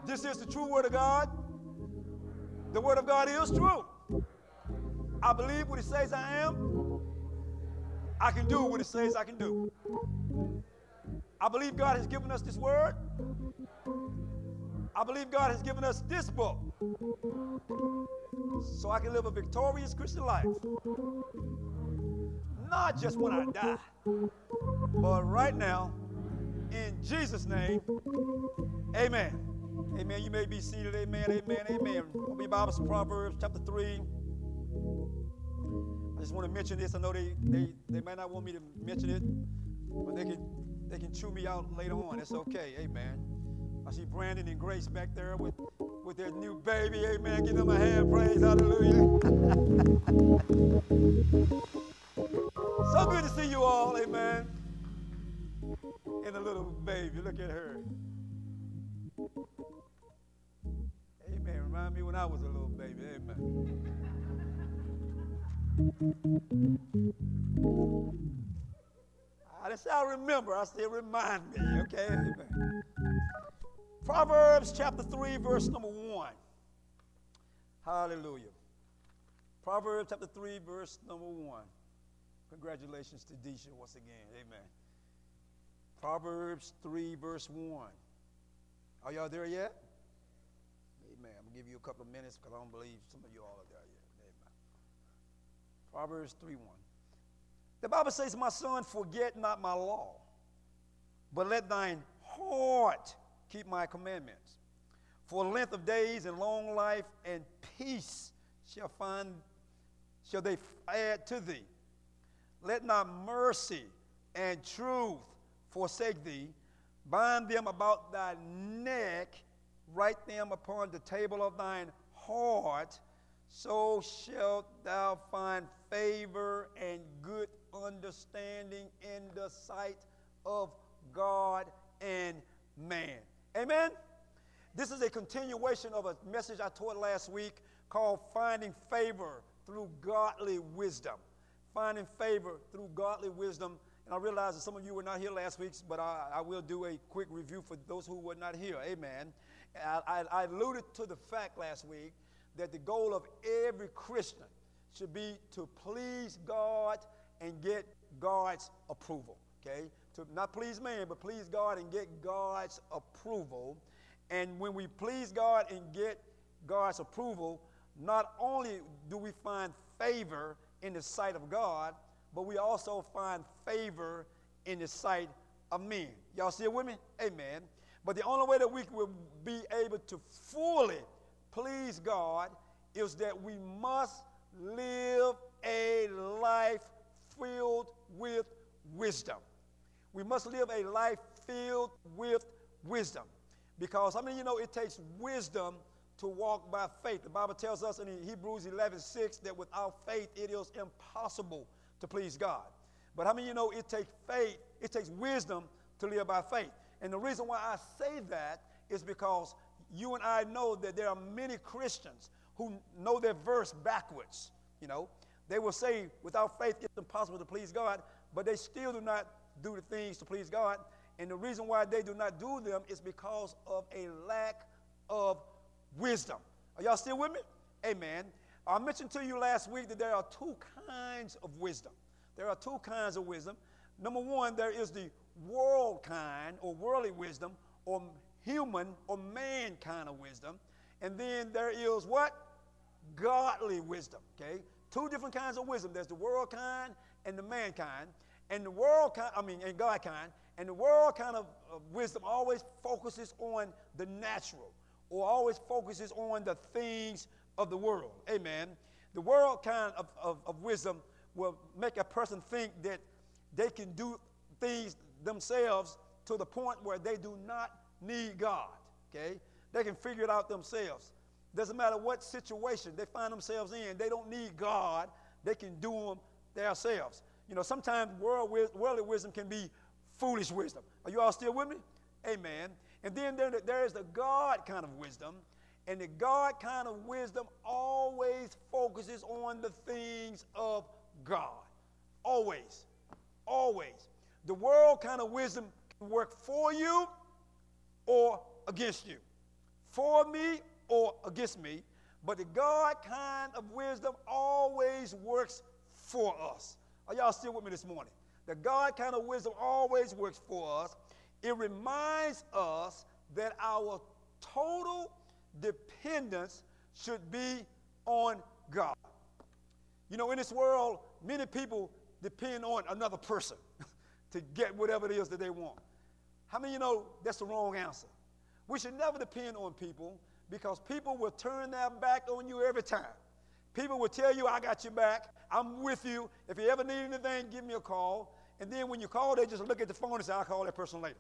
This is the true word of God. The word of God is true. I believe what it says I am. I can do what it says I can do. I believe God has given us this word. I believe God has given us this book so I can live a victorious Christian life. Not just when I die, but right now, in Jesus' name, amen. Amen. You may be seated. Amen, amen, amen. Open your Bibles to Proverbs chapter 3. I just want to mention this. I know they might not want me to mention it, but they can chew me out later on. It's okay. Amen. I see Brandon and Grace back there with their new baby. Amen. Give them a hand. Praise. Hallelujah. So good to see you all. Amen. And the little baby. Look at her. Amen. Remind me when I was a little baby. Amen. I shall remember. I still remind me. Okay. Amen. Proverbs chapter 3, verse number 1. Hallelujah. Proverbs chapter 3, verse number 1. Congratulations to Deisha once again. Amen. Proverbs 3, verse 1. Are y'all there yet? Amen. I'm going to give you a couple of minutes because I don't believe some of you all are there yet. Amen. Proverbs 3, 1. The Bible says, my son, forget not my law, but let thine heart keep my commandments. For length of days and long life and peace shall they add to thee. Let not mercy and truth forsake thee. Bind them about thy neck, write them upon the table of thine heart, so shalt thou find favor and good understanding in the sight of God and man. Amen? This is a continuation of a message I taught last week called Finding Favor Through Godly Wisdom. Finding favor through godly wisdom. And I realize that some of you were not here last week, but I will do a quick review for those who were not here. Amen. I alluded to the fact last week that the goal of every Christian should be to please God and get God's approval. Okay? To not please man, but please God and get God's approval. And when we please God and get God's approval, not only do we find favor in the sight of God, but we also find favor in the sight of men. Y'all still with me? Amen. But the only way that we will be able to fully please God is that we must live a life filled with wisdom. We must live a life filled with wisdom. Because, how many of you know it takes wisdom to walk by faith? The Bible tells us in Hebrews 11:6 that without faith it is impossible to please God. But how many of you know it takes faith, it takes wisdom to live by faith? And the reason why I say that is because you and I know that there are many Christians who know their verse backwards. You know, they will say without faith it's impossible to please God, but they still do not do the things to please God. And the reason why they do not do them is because of a lack of wisdom. Are y'all still with me? Amen. I mentioned to you last week that there are two kinds of wisdom. There are two kinds of wisdom. Number one, there is the world kind or worldly wisdom or human or man kind of wisdom. And then there is what? Godly wisdom. Okay? Two different kinds of wisdom. There's the world kind and the mankind. And the world kind, and God kind. And the world kind of wisdom always focuses on the natural or always focuses on the things of the world. Amen. The world kind of wisdom will make a person think that they can do things themselves to the point where they do not need God. Okay? They can figure it out themselves. Doesn't matter what situation they find themselves in, they don't need God. They can do them themselves. You know, sometimes worldly wisdom can be foolish wisdom. Are you all still with me? Amen. And then there is the God kind of wisdom. And the God kind of wisdom always focuses on the things of God. Always. Always. The world kind of wisdom can work for you or against you. for me or against me, but the God kind of wisdom always works for us. Are y'all still with me this morning? The God kind of wisdom always works for us. It reminds us that our total dependence should be on God. You know, in this world, many people depend on another person to get whatever it is that they want. How many of you know that's the wrong answer? We should never depend on people, because people will turn their back on you every time. People will tell you, I got your back, I'm with you. If you ever need anything, give me a call. And then when you call, they just look at the phone and say, I'll call that person later.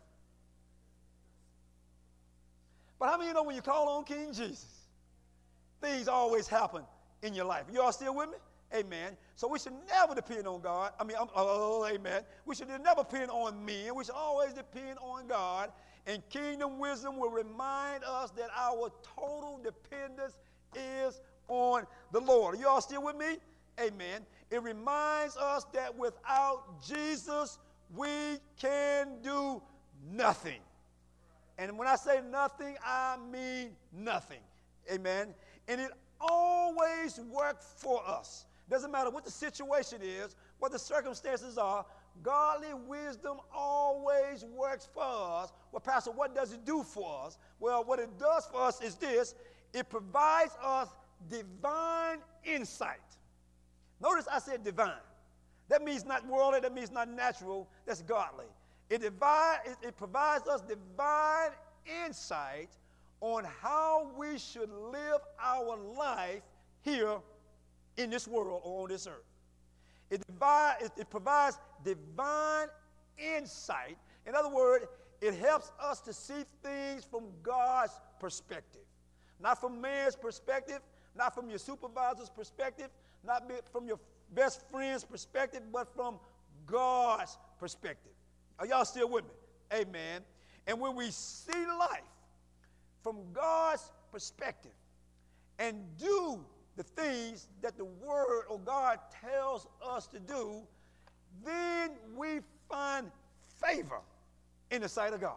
But how many of you know when you call on King Jesus, things always happen in your life? You all still with me? Amen. So we should never depend on God. Amen. We should never depend on men. We should always depend on God. And kingdom wisdom will remind us that our total dependence is on the Lord. Are you all still with me? Amen. It reminds us that without Jesus, we can do nothing. And when I say nothing, I mean nothing. Amen. And it always works for us. Doesn't matter what the situation is, what the circumstances are, godly wisdom always works for us. Well, Pastor, what does it do for us? Well, what it does for us is this. It provides us divine insight. Notice I said divine. That means not worldly, that means not natural, that's godly. It provides us divine insight on how we should live our life here in this world or on this earth. It provides divine insight. In other words, it helps us to see things from God's perspective. Not from man's perspective, not from your supervisor's perspective, not from your best friend's perspective, but from God's perspective. Are y'all still with me? Amen. And when we see life from God's perspective and do the things that the Word of God tells us to do, then we find favor in the sight of God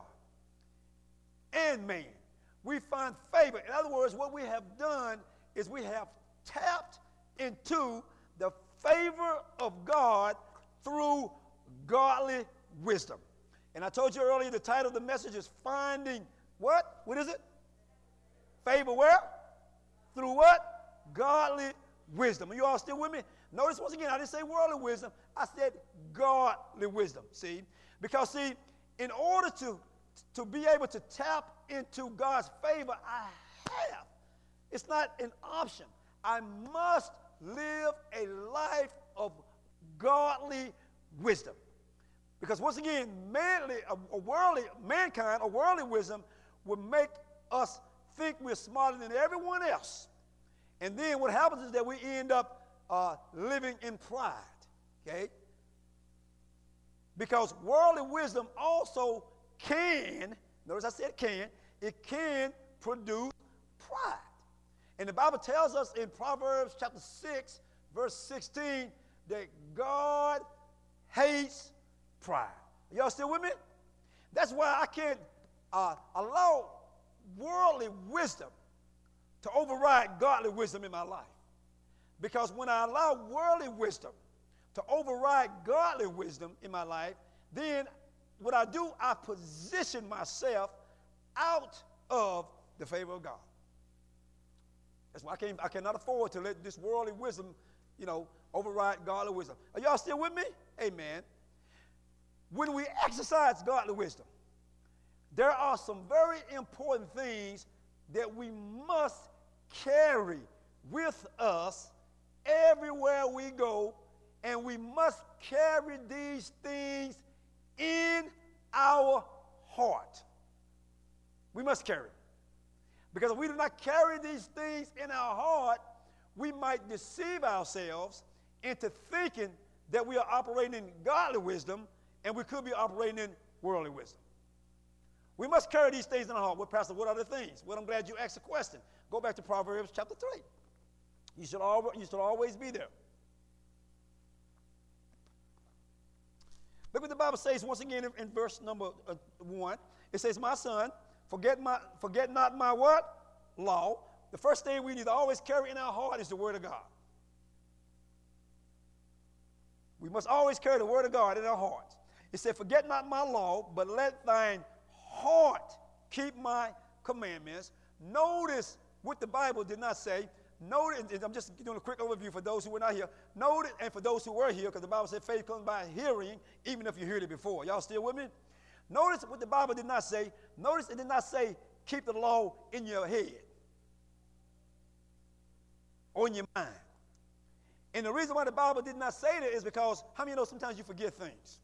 and man. We find favor. In other words, what we have done is we have tapped into the favor of God through godly wisdom. And I told you earlier the title of the message is Finding what? What is it? Favor where? Through what? Godly wisdom. Are you all still with me? Notice once again, I didn't say worldly wisdom. I said godly wisdom. See? Because, see, in order to be able to tap into God's favor, I have. It's not an option. I must live a life of godly wisdom. Because once again, worldly wisdom will make us think we're smarter than everyone else. And then what happens is that we end up living in pride. Okay? Because worldly wisdom also can, notice I said can, it can produce pride. And the Bible tells us in Proverbs chapter 6, verse 16, that God hates pride. Are y'all still with me? That's why I can't allow worldly wisdom to override godly wisdom in my life. Because when I allow worldly wisdom to override godly wisdom in my life, then what I do, I position myself out of the favor of God. That's why I cannot afford to let this worldly wisdom, override godly wisdom. Are y'all still with me? Amen. When we exercise godly wisdom, there are some very important things that we must carry with us everywhere we go, and we must carry these things in our heart. We must carry. Because if we do not carry these things in our heart, we might deceive ourselves into thinking that we are operating in godly wisdom, and we could be operating in worldly wisdom. We must carry these things in our heart. Well, Pastor, what are the things? Well, I'm glad you asked the question. Go back to Proverbs chapter 3. You should always be there. Look what the Bible says once again in verse number 1. It says, my son, forget not my what? law, the first thing we need to always carry in our heart is the Word of God. We must always carry the Word of God in our hearts. It said, forget not my law, but let thine heart keep my commandments. Notice what the Bible did not say. Notice, I'm just doing a quick overview for those who were not here. Notice, and for those who were here, because the Bible said faith comes by hearing, even if you heard it before. Y'all still with me? Notice what the Bible did not say. Notice it did not say keep the law in your head or in your mind. And the reason why the Bible did not say that is because, how many know sometimes you forget things?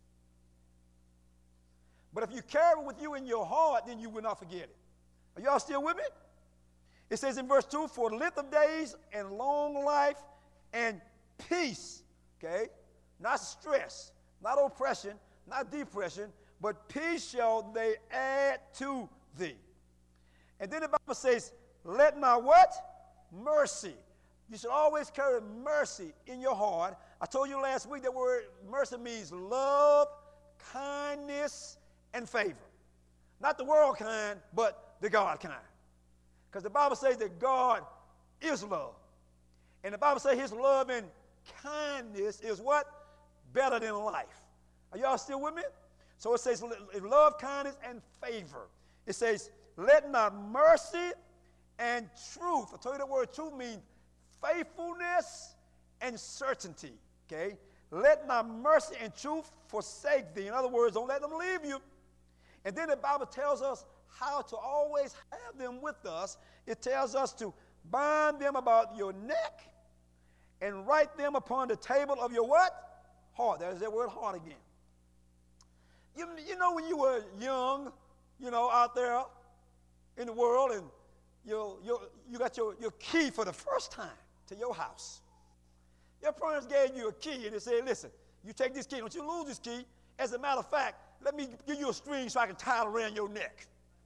But if you carry it with you in your heart, then you will not forget it. Are y'all still with me? It says in verse 2, for length of days and long life and peace, okay? Not stress, not oppression, not depression, but peace shall they add to thee. And then the Bible says, let not what? Mercy. You should always carry mercy in your heart. I told you last week that word mercy means love, kindness, and favor. Not the world kind, but the God kind. Because the Bible says that God is love. And the Bible says his love and kindness is what? Better than life. Are y'all still with me? So it says love, kindness, and favor. It says, let not mercy and truth. I told you the word truth means faithfulness and certainty. Okay? Let not mercy and truth forsake thee. In other words, don't let them leave you. And then the Bible tells us how to always have them with us. It tells us to bind them about your neck and write them upon the table of your what? Heart. There's that word heart again. You know when you were young, out there in the world, and you got your key for the first time to your house. Your parents gave you a key, and they said, listen, you take this key. Don't you lose this key. As a matter of fact, let me give you a string so I can tie it around your neck.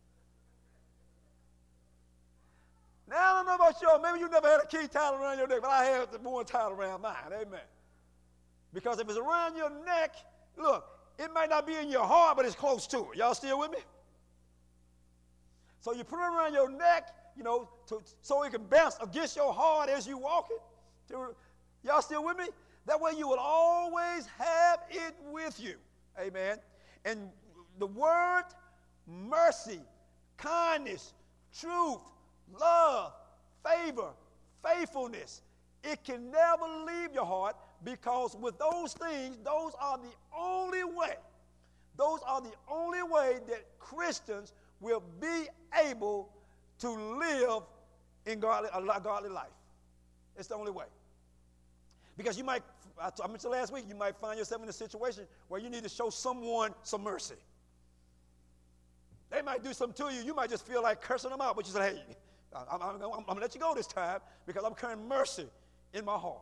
Now, I don't know about you. Maybe you never had a key tied around your neck, but I had the one tied around mine. Amen. Because if it's around your neck, look, it might not be in your heart, but it's close to it. Y'all still with me? So you put it around your neck, so it can bounce against your heart as you walk it. Y'all still with me? That way you will always have it with you. Amen. And the word mercy, kindness, truth, love, favor, faithfulness, it can never leave your heart, because with those things, those are the only way that Christians will be able to live in a godly life. It's the only way. Because I mentioned last week, you might find yourself in a situation where you need to show someone some mercy. They might do something to you. You might just feel like cursing them out, but you say, hey, I'm going to let you go this time because I'm carrying mercy in my heart.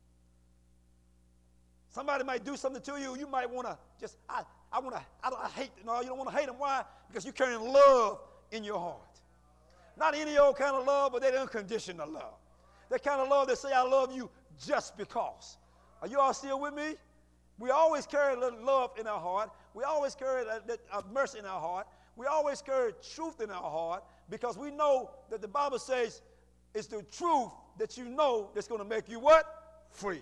Somebody might do something to you. You might want to just, I hate, no, you don't want to hate them. Why? Because you're carrying love in your heart. Not any old kind of love, but that unconditional love. That kind of love that say, I love you just because. Are you all still with me? We always carry love in our heart. We always carry mercy in our heart. We always carry truth in our heart, because we know that the Bible says it's the truth that you know that's going to make you what? Free.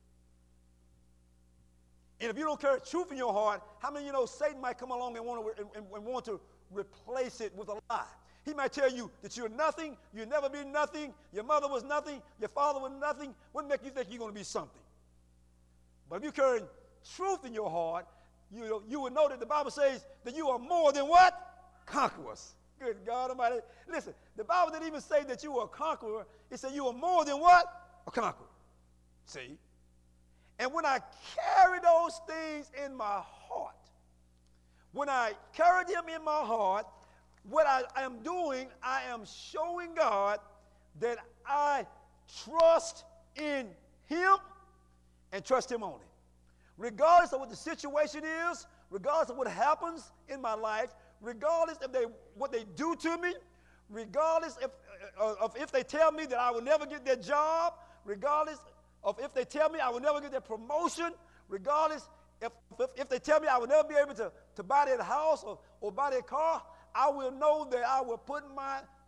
And if you don't carry truth in your heart, how many of you know Satan might come along and want to replace it with a lie? He might tell you that you're nothing, you'll never be nothing, your mother was nothing, your father was nothing. What make you think you're going to be something? But if you carry truth in your heart, you will know that the Bible says that you are more than what? Conquerors. Good God Almighty. Listen, the Bible didn't even say that you were a conqueror. It said you are more than what? A conqueror. See? And when I carry those things in my heart, when I carry them in my heart, what I am doing, I am showing God that I trust in him and trust him only. Regardless of what the situation is, regardless of what happens in my life, regardless of what they do to me, regardless of if they tell me that I will never get that job, regardless of if they tell me I will never get that promotion, regardless if they tell me I will never be able to buy that house or buy that car, I will know that I will put my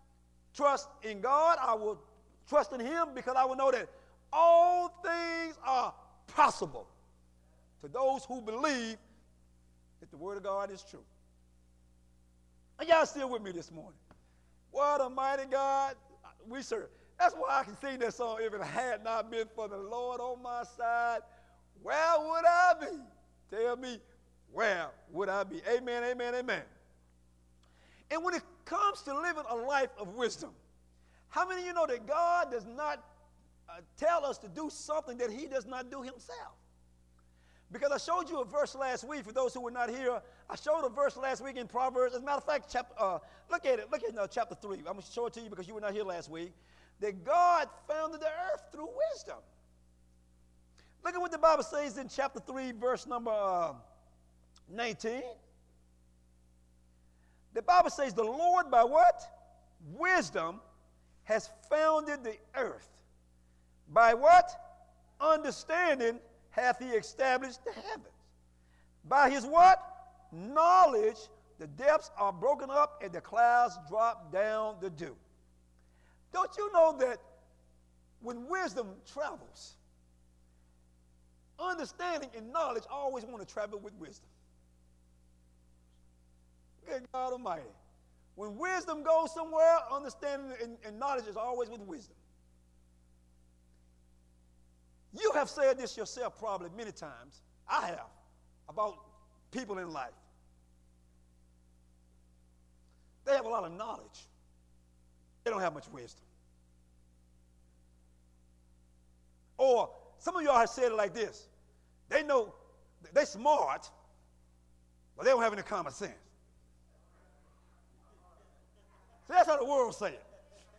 trust in God. I will trust in him because I will know that all things are possible to those who believe that the word of God is true. Are y'all still with me this morning? What a mighty God we serve. That's why I can sing that song, if it had not been for the Lord on my side, where would I be? Tell me, where would I be? Amen, amen, amen. And when it comes to living a life of wisdom, how many of you know that God does not tell us to do something that he does not do himself? Because I showed you a verse last week. For those who were not here, I showed a verse last week in Proverbs. As a matter of fact, look at it. Look at chapter 3. I'm going to show it to you because you were not here last week. That God founded the earth through wisdom. Look at what the Bible says in chapter 3, verse number 19. The Bible says, the Lord by what? Wisdom has founded the earth. By what? Understanding hath he established the heavens. By his what? Knowledge, the depths are broken up and the clouds drop down the dew. Don't you know that when wisdom travels, understanding and knowledge always want to travel with wisdom? Good God Almighty. When wisdom goes somewhere, understanding and knowledge is always with wisdom. You have said this yourself probably many times. I have, about people in life. They have a lot of knowledge. They don't have much wisdom. Or some of y'all have said it like this. They know, they're smart, but they don't have any common sense. So that's how the world say it.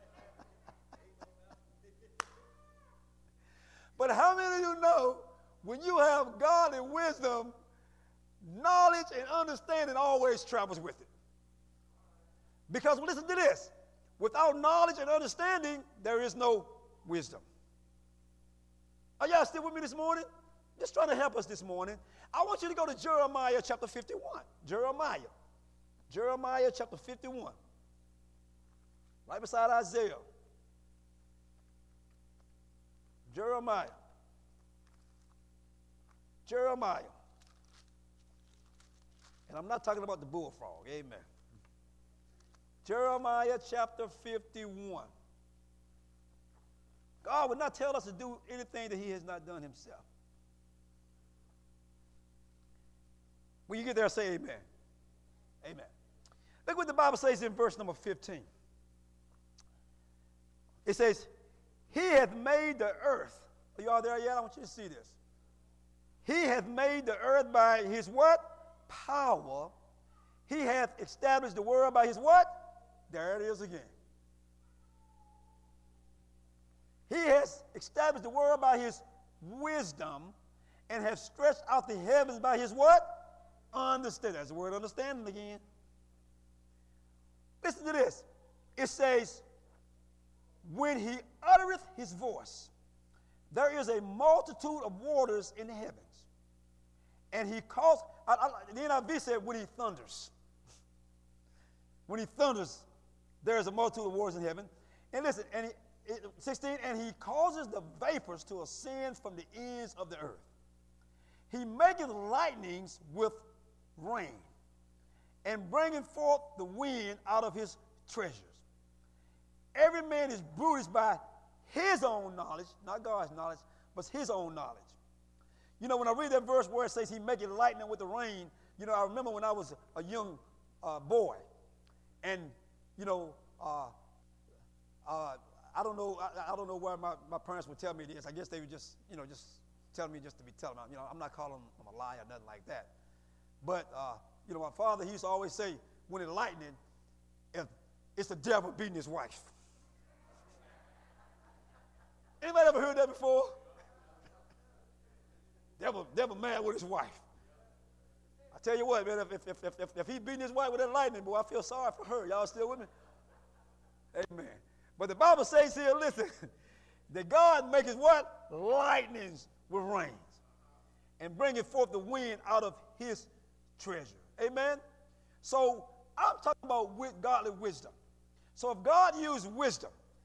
But how many of you know when you have God and wisdom, knowledge and understanding always travels with it? Because listen to this. Without knowledge and understanding, there is no wisdom. Are y'all still with me this morning? Just trying to help us this morning. I want you to go to Jeremiah chapter 51. Jeremiah chapter 51. Right beside Isaiah. Jeremiah. And I'm not talking about the bullfrog. Amen. Jeremiah chapter 51. God would not tell us to do anything that he has not done himself. When you get there, say amen. Amen. Look what the Bible says in verse number 15. It says, he hath made the earth. Are you all there yet? I want you to see this. He hath made the earth by his what? Power. He hath established the world by his what? There it is again. He has established the world by his wisdom and has stretched out the heavens by his what? Understanding. That's the word understanding again. Listen to this. It says, when he uttereth his voice, there is a multitude of waters in the heavens. And he calls, the NIV said, when he thunders. When he thunders, there is a multitude of waters in heaven. And listen, 16, and he causes the vapors to ascend from the ends of the earth. He maketh lightnings with rain, and bringeth forth the wind out of his treasures. Every man is bruised by his own knowledge, not God's knowledge, but his own knowledge. You know, when I read that verse where it says he maketh lightning with the rain, you know, I remember when I was a young boy, and, you know, I don't know why my parents would tell me this. I guess they would just, you know, just tell me just to be telling them. You know, I'm not calling them a lie or nothing like that. But, you know, my father, he used to always say, when it's lightning, it's the devil beating his wife. Anybody ever heard that before? Devil mad with his wife. I tell you what, man, if he beating his wife with that lightning, boy, I feel sorry for her. Y'all still with me? Amen. But the Bible says here, listen, that God maketh what? Lightnings with rains, and bringeth forth the wind out of his treasure. Amen? So I'm talking about with godly wisdom. So if God used wisdom,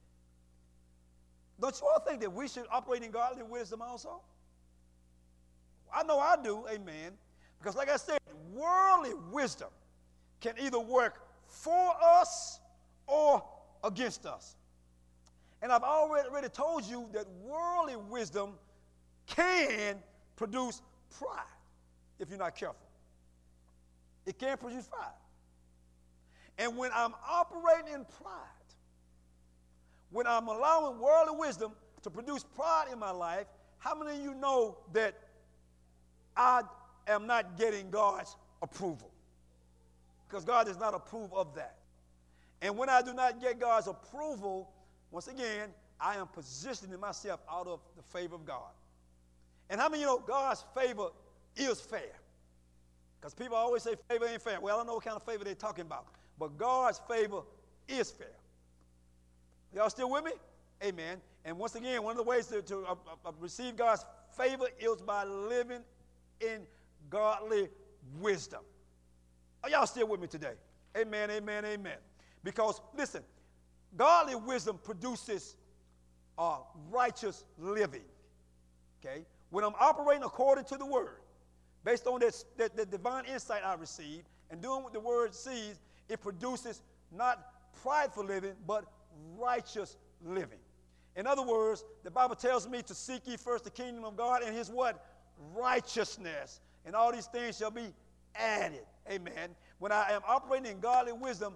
don't you all think that we should operate in godly wisdom also? I know I do, amen. Because like I said, worldly wisdom can either work for us or against us. And I've already told you that worldly wisdom can produce pride if you're not careful. It can produce pride. And when I'm operating in pride, when I'm allowing worldly wisdom to produce pride in my life, how many of you know that I am not getting God's approval? Because God does not approve of that. And when I do not get God's approval, once again, I am positioning myself out of the favor of God. And how many of you know God's favor is fair? Because people always say favor ain't fair. Well, I don't know what kind of favor they're talking about. But God's favor is fair. Y'all still with me? Amen. And once again, one of the ways to receive God's favor is by living in godly wisdom. Are y'all still with me today? Amen, amen, amen. Because, listen, godly wisdom produces righteous living. Okay? When I'm operating according to the word, based on the divine insight I received, and doing what the word sees, it produces not prideful living, but righteous living. In other words, the Bible tells me to seek ye first the kingdom of God and his what? Righteousness. And all these things shall be added. Amen. When I am operating in godly wisdom,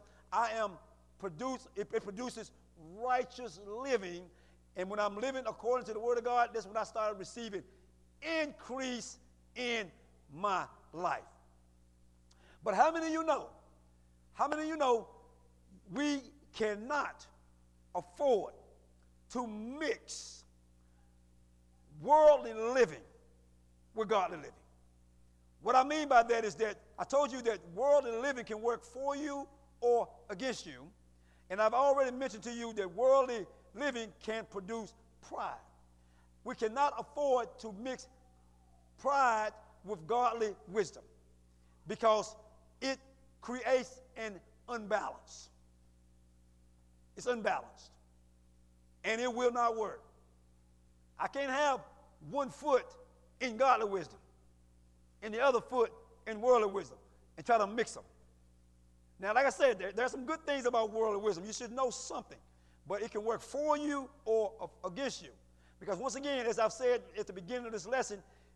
it produces righteous living. And when I'm living according to the word of God, that's when I started receiving increase in my life. But how many of you know? How many of you know we cannot afford to mix worldly living with godly living? What I mean by that is that I told you that worldly living can work for you or against you. And I've already mentioned to you that worldly living can produce pride. We cannot afford to mix pride with godly wisdom because it creates an unbalance. It's unbalanced. And it will not work. I can't have one foot in godly wisdom and the other foot in worldly wisdom and try to mix them. Now, like I said, there's some good things about worldly wisdom. You should know something, but it can work for you or against you. Because once again, as I've said at the beginning of this lesson,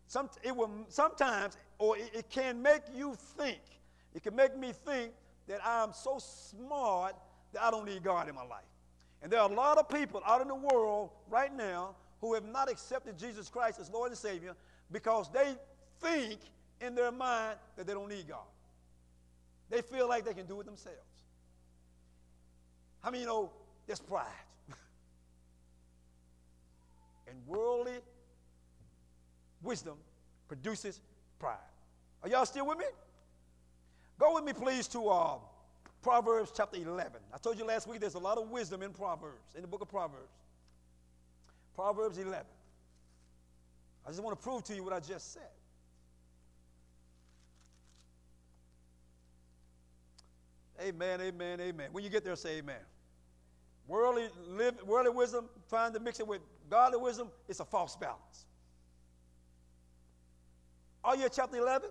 it can make you think. It can make me think that I'm so smart that I don't need God in my life. And there are a lot of people out in the world right now who have not accepted Jesus Christ as Lord and Savior because they think in their mind that they don't need God. They feel like they can do it themselves. How many of you know there's pride? And worldly wisdom produces pride. Are y'all still with me? Go with me, please, to Proverbs chapter 11. I told you last week there's a lot of wisdom in Proverbs, in the book of Proverbs. Proverbs 11. I just want to prove to you what I just said. Amen, amen, amen. When you get there, say amen. Worldly wisdom, trying to mix it with godly wisdom, it's a false balance. Are you at chapter 11?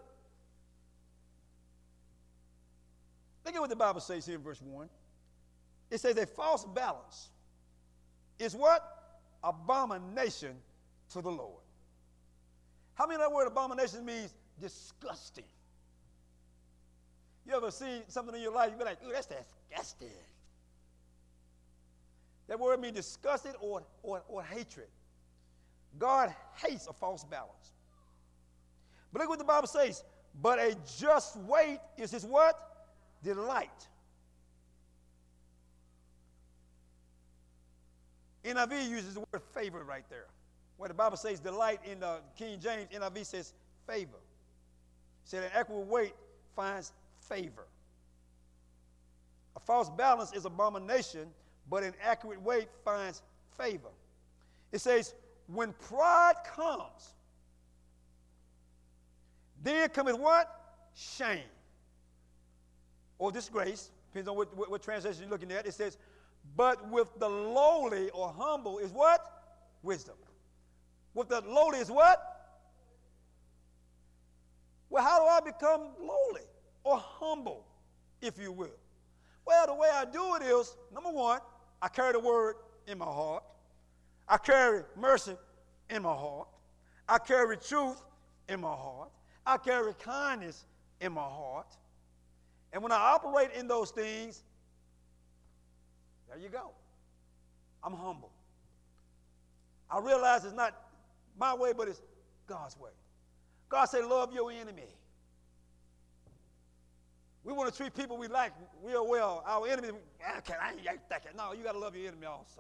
Look at what the Bible says here in verse 1. It says a false balance is what? Abomination to the Lord. How many of that word abomination means disgusting? You ever seen something in your life, you be like, ooh, that's disgusting. That word means disgusted or hatred. God hates a false balance. But look what the Bible says. But a just weight is his what? Delight. NIV uses the word favor right there. Where the Bible says delight in the King James, NIV says favor. It said an equal weight finds favor. A false balance is abomination, but an accurate weight finds favor. It says, when pride comes, then cometh what? Shame. Or disgrace. Depends on what translation you're looking at. It says, But with the lowly or humble is what? Wisdom. With the lowly is what? Well, how do I become lowly or humble, if you will? Well, the way I do it is, number one, I carry the word in my heart. I carry mercy in my heart. I carry truth in my heart. I carry kindness in my heart. And when I operate in those things, there you go. I'm humble. I realize it's not my way, but it's God's way. God said, love your enemy. We want to treat people we like real well. Our enemy, I ain't like that. No, you got to love your enemy also.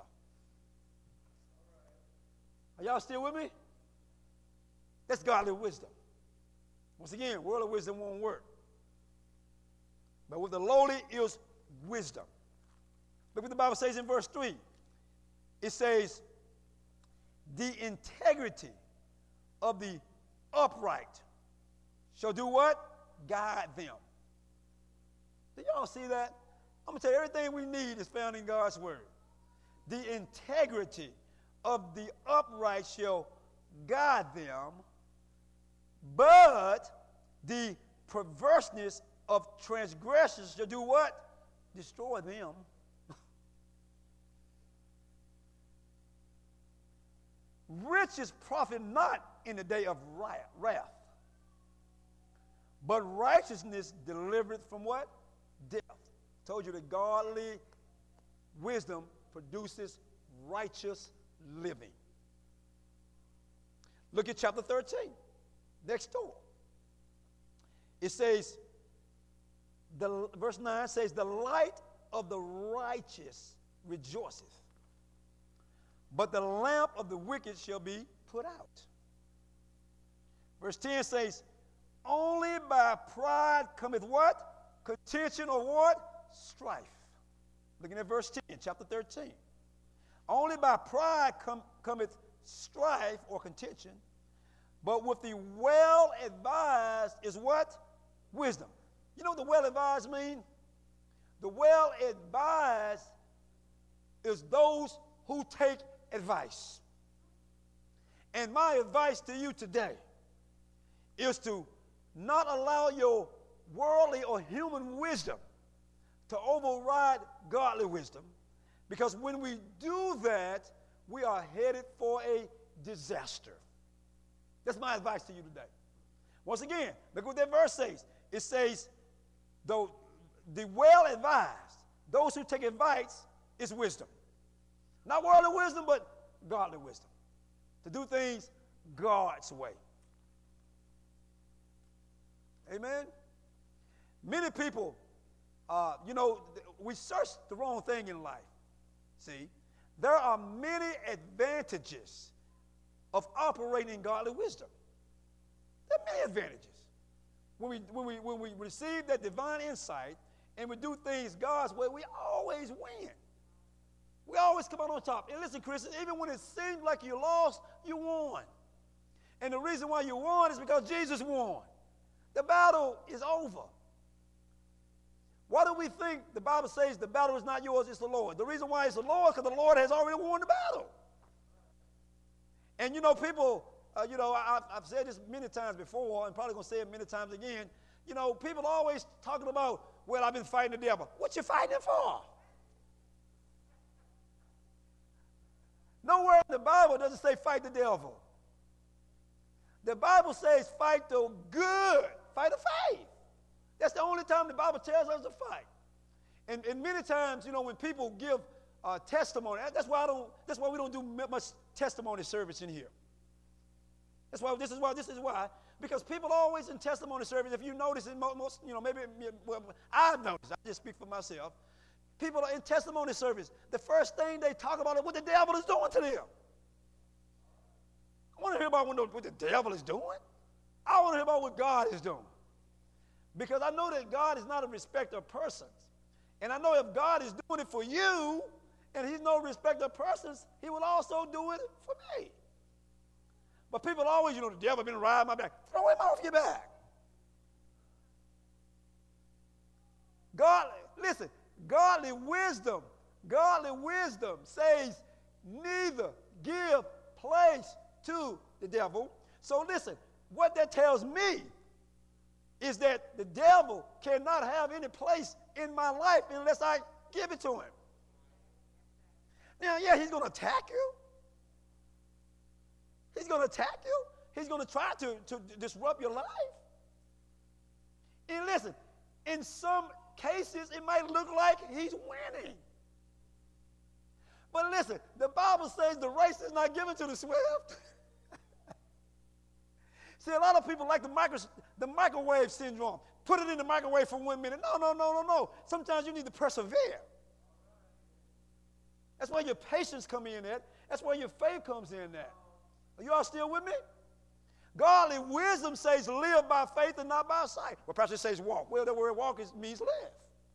Are y'all still with me? That's godly wisdom. Once again, worldly wisdom won't work. But with the lowly is wisdom. Look what the Bible says in verse 3. It says, the integrity of the upright shall do what? Guide them. Do y'all see that? I'm going to tell you, everything we need is found in God's word. The integrity of the upright shall guide them, but the perverseness of transgressors shall do what? Destroy them. Riches profit not in the day of wrath, but righteousness delivereth from what? Death. Told you that godly wisdom produces righteous living. Look at chapter 13, next door. It says, verse 9 says, the light of the righteous rejoiceth, but the lamp of the wicked shall be put out. Verse 10 says, only by pride cometh what? Contention or what? Strife. Looking at verse 10, chapter 13. Only by pride cometh strife or contention, but with the well-advised is what? Wisdom. You know what the well-advised mean? The well-advised is those who take advice. And my advice to you today is to not allow your worldly or human wisdom to override godly wisdom, because when we do that, we are headed for a disaster. That's my advice to you today. Once again, look what that verse says. It says, though the well-advised, those who take advice, is wisdom. Not worldly wisdom, but godly wisdom. To do things God's way. Amen? Many people, we search the wrong thing in life. See, there are many advantages of operating in godly wisdom. There are many advantages. When we receive that divine insight and we do things God's way, we always win. We always come out on top. And listen, Christians, even when it seems like you lost, you won. And the reason why you won is because Jesus won. The battle is over. Why do we think the Bible says the battle is not yours, it's the Lord? The reason why it's the Lord is because the Lord has already won the battle. And people, I've said this many times before and probably going to say it many times again. People always talking about, well, I've been fighting the devil. What you fighting for? Nowhere in the Bible does it say fight the devil. The Bible says fight the good, fight the faith. That's the only time the Bible tells us to fight. And many times, when people give testimony, that's why we don't do much testimony service in here. This is why, because people always in testimony service, if you notice in most, I've noticed, I just speak for myself, people are in testimony service, the first thing they talk about is what the devil is doing to them. I want to hear about what the devil is doing. I want to hear about what God is doing. Because I know that God is not a respecter of persons. And I know if God is doing it for you, and he's no respecter of persons, he will also do it for me. But people always, the devil been riding my back. Throw him off your back. Godly wisdom Godly wisdom says neither give place to the devil. So listen, what that tells me is that the devil cannot have any place in my life unless I give it to him. Now, yeah, he's going to attack you. He's going to attack you. He's going to try to disrupt your life. And listen, in some cases, it might look like he's winning. But listen, the Bible says the race is not given to the swift. See, a lot of people like the microwave syndrome. Put it in the microwave for 1 minute. No. Sometimes you need to persevere. That's where your patience comes in at. That's where your faith comes in at. Are you all still with me? Godly wisdom says live by faith and not by sight. Well, perhaps it says walk. Well, the word walk means live.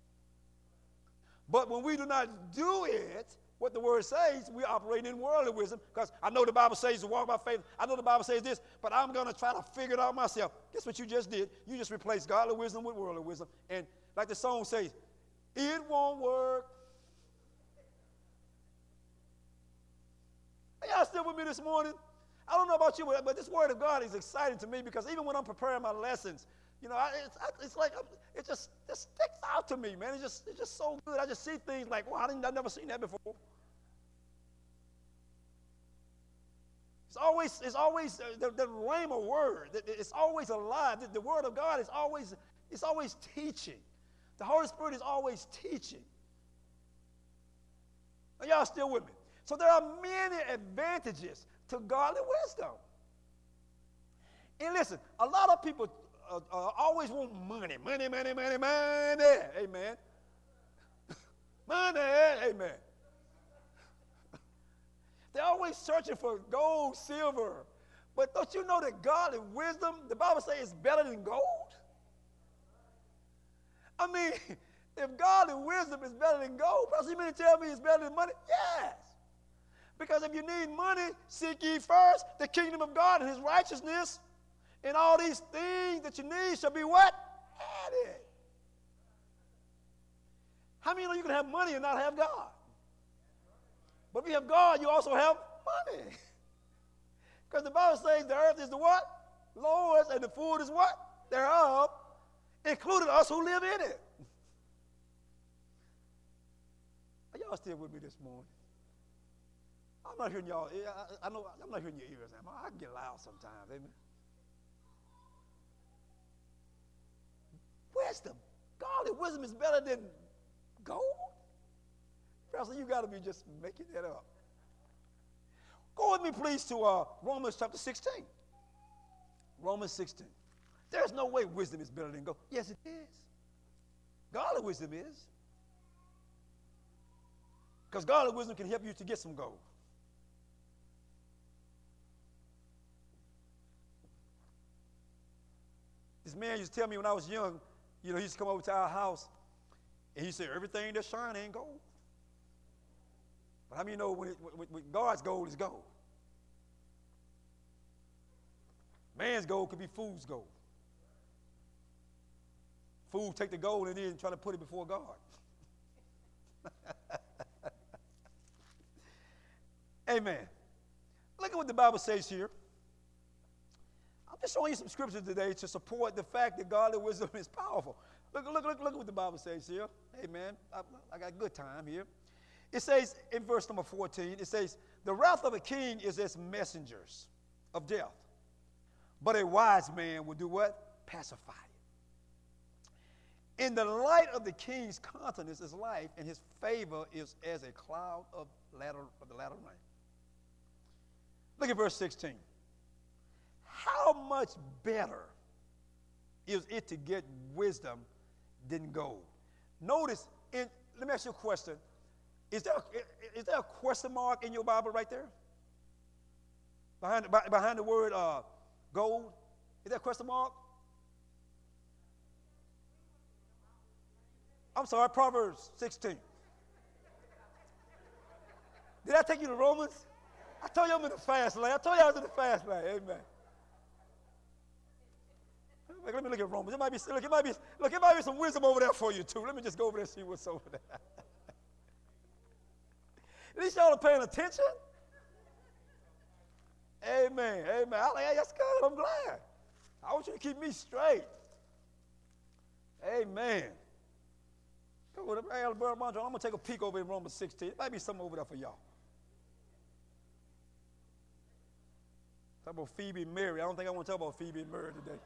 But when we do not do it, what the word says, we operate in worldly wisdom, because I know the Bible says to walk by faith. I know the Bible says this, but I'm going to try to figure it out myself. Guess what you just did? You just replaced godly wisdom with worldly wisdom. And like the song says, it won't work. Are y'all still with me this morning? I don't know about you, but this word of God is exciting to me, because even when I'm preparing my lessons, you know, it's like it just sticks out to me, man. It's just so good. I just see things like, wow, I've never seen that before. It's always the rhema word. It's always alive. The word of God is always teaching. The Holy Spirit is always teaching. Are y'all still with me? So there are many advantages to godly wisdom. And listen, a lot of people always want money. Amen. Money, amen. They're always searching for gold, silver. But don't you know that godly wisdom, the Bible says, is better than gold? I mean, if godly wisdom is better than gold, perhaps you mean to tell me it's better than money? Yes. Because if you need money, seek ye first the kingdom of God and his righteousness, and all these things that you need shall be what? Added. How many of you can have money and not have God? But if you have God, you also have money. Because the Bible says the earth is the what? Lord's, and the food is what? Thereof, including us who live in it. Are y'all still with me this morning? I'm not hearing y'all. I know I'm not hearing your ears. I get loud sometimes. Amen. Wisdom. Godly wisdom is better than gold. Pastor, you got to be just making that up. Go with me, please, to Romans chapter 16. Romans 16. There's no way wisdom is better than gold. Yes, it is. Godly wisdom is. Because godly wisdom can help you to get some gold. This man used to tell me when I was young, you know, he used to come over to our house, and he said, everything that's shining ain't gold. But how many know when God's gold is gold? Man's gold could be fool's gold. Fool take the gold and then try to put it before God. Amen. Look at what the Bible says here. I'm just showing you some scriptures today to support the fact that godly wisdom is powerful. Look at what the Bible says here. Amen. I got a good time here. It says in verse number 14, it says, the wrath of a king is as messengers of death, but a wise man will do what? Pacify it. In the light of the king's countenance is life, and his favor is as a cloud of the latter rain. Look at verse 16. How much better is it to get wisdom than gold? Notice, let me ask you a question. Is there a question mark in your Bible right there? Behind the word gold? Is there a question mark? I'm sorry, Proverbs 16. Did I take you to Romans? I told you I'm in the fast lane. I told you I was in the fast lane. Amen. Let me look at Romans. It might be some wisdom over there for you too. Let me just go over there and see what's over there. least y'all are paying attention. Amen. Amen. I'm like, hey, that's good. I'm glad. I want you to keep me straight. Amen. Come on, hey, Brother Montrell, I'm going to take a peek over in Romans 16. There might be something over there for y'all. Talk about Phoebe and Mary. I don't think I want to talk about Phoebe and Mary today.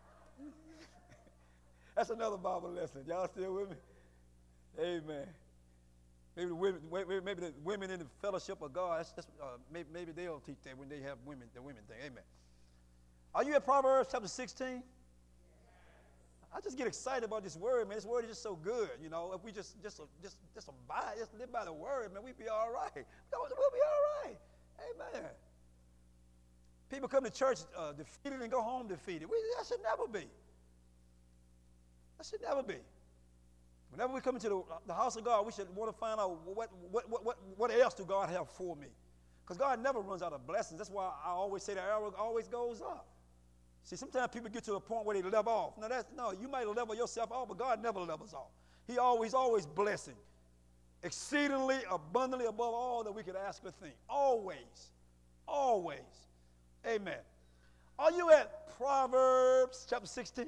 That's another Bible lesson. Y'all still with me? Amen. Maybe the women in the fellowship of God, maybe they'll teach that when they have the women thing. Amen. Are you at Proverbs chapter 16? I just get excited about this word, man. This word is just so good, you know. If we just abide, just live by the word, man, we'll be all right. We'll be all right. Amen. People come to church defeated and go home defeated. That should never be. That should never be. Whenever we come into the house of God, we should want to find out what else do God have for me. Because God never runs out of blessings. That's why I always say the arrow always goes up. See, sometimes people get to a point where they level off. No, you might level yourself off, but God never levels off. He always blessing. Exceedingly, abundantly above all that we could ask or think. Always. Always. Amen. Are you at Proverbs chapter 16?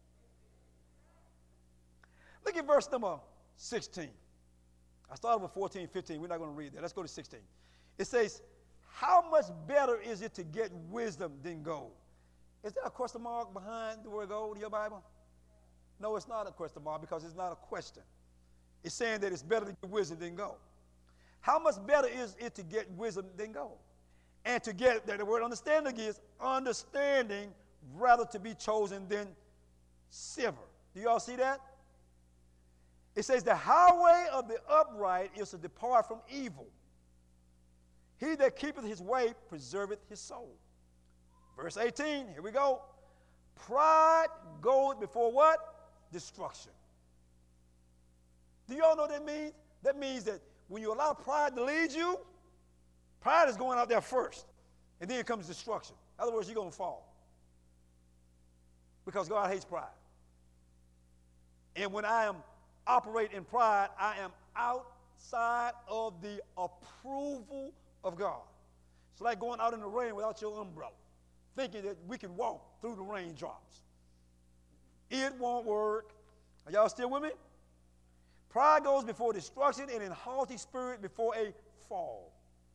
Look at verse number 16. I started with 14, 15. We're not going to read that. Let's go to 16. It says, how much better is it to get wisdom than gold? Is there a question mark behind the word gold in your Bible? No, it's not a question mark because it's not a question. It's saying that it's better to get wisdom than gold. How much better is it to get wisdom than gold? And to get, that the word understanding is understanding rather to be chosen than silver. Do you all see that? It says the highway of the upright is to depart from evil. He that keepeth his way preserveth his soul. Verse 18, here we go. Pride goeth before what? Destruction. Do you all know what that means? That means that when you allow pride to lead you, pride is going out there first. And then comes destruction. In other words, you're going to fall. Because God hates pride. And when I am operate in pride, I am outside of the approval of God. It's like going out in the rain without your umbrella, thinking that we can walk through the raindrops. It won't work. Are y'all still with me? Pride goes before destruction, and in haughty spirit before a fall.